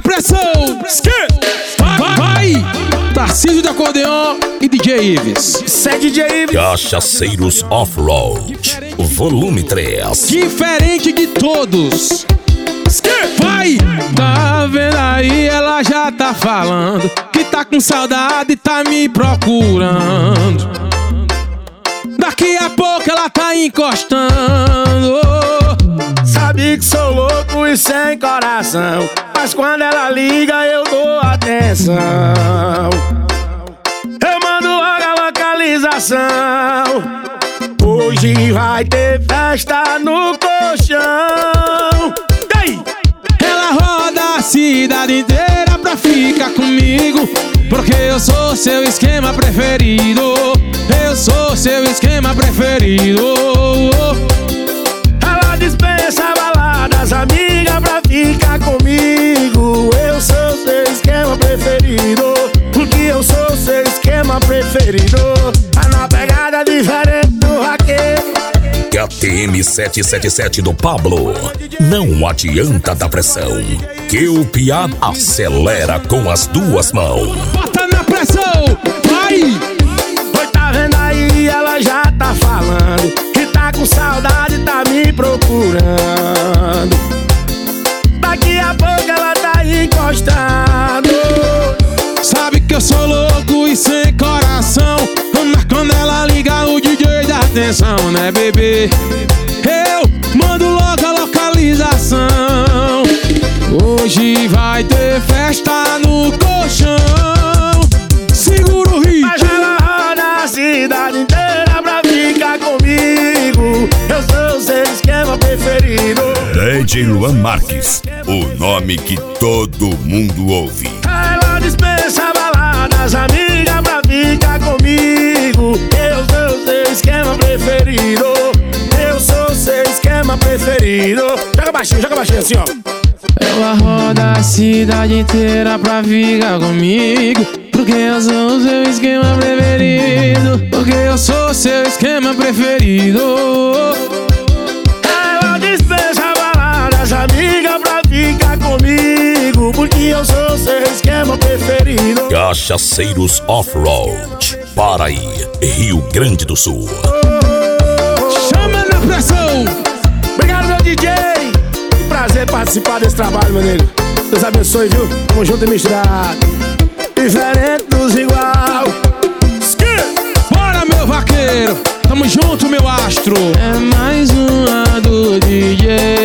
pressão. Vai! Tarcísio de acordeon e DJ Ives. Isso é DJ Ives. Cachaceiros Off-Road, volume 3. Diferente de todos. Vai! Tá vendo aí, ela já tá falando que tá com saudade e tá me procurando. Daqui a pouco ela tá encostando. Sabe que sou louco e sem coração, mas quando ela liga eu dou atenção. Eu mando logo a localização. Hoje vai ter festa no colchão. E aí? Ela roda a cidade inteira pra ficar comigo, porque eu sou seu esquema preferido. Eu sou seu esquema preferido. Ela dispensa baladas, amiga, pra ficar comigo. Eu sou seu esquema preferido, porque eu sou seu esquema preferido. Tá na pegada diferente do vaqueiro. KTM 777 do Pablo. Não adianta dar pressão, que o piá acelera com as duas mãos. Bota na pressão, vai! Oi, tá vendo aí, ela já tá falando que tá com saudade e tá me procurando. Daqui a pouco ela tá encostando. Sabe que eu sou louco e sem coração, mas quando ela liga o DJ dá atenção, né, bebê? Eu mando logo a localização. Hoje vai ter festa no colchão. Segura o ritmo. Mas ela roda a cidade inteira pra ficar comigo. Eu sou o seu esquema preferido. DJ Luan Marques, o nome que todo mundo ouve. Ela dispensa baladas, amiga, pra ficar comigo. Eu sou o seu esquema preferido. Eu sou o seu esquema preferido. Joga baixinho assim, ó. Ela roda a cidade inteira pra ficar comigo, porque eu sou o seu esquema preferido. Porque eu sou o seu esquema preferido. Ela dispensa baladas, amiga, pra ficar comigo, porque eu sou o seu esquema preferido. Cachaceiros Off-Road, Paraí, Rio Grande do Sul. Chama na pressão. Obrigado, meu DJ. Que prazer participar desse trabalho, meu nego. Deus abençoe, viu? Tamo junto e misturado. Diferente dos igual. Bora, meu vaqueiro. Tamo junto, meu astro. É mais uma do DJ.